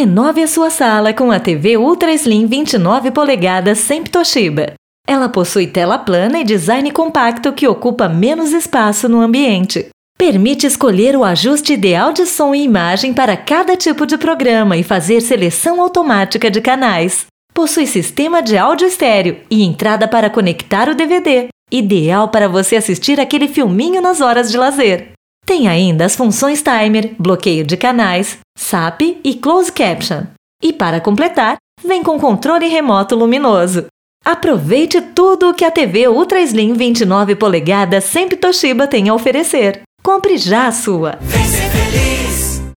Renove a sua sala com a TV Ultra Slim 29 polegadas sempre Toshiba. Ela possui tela plana e design compacto que ocupa menos espaço no ambiente. Permite escolher o ajuste ideal de som e imagem para cada tipo de programa e fazer seleção automática de canais. Possui sistema de áudio estéreo e entrada para conectar o DVD, ideal para você assistir aquele filminho nas horas de lazer. Tem ainda as funções timer, bloqueio de canais, SAP e closed caption. E para completar, vem com controle remoto luminoso. Aproveite tudo o que a TV Ultra Slim 29 polegadas sempre Toshiba tem a oferecer. Compre já a sua! Vem ser feliz.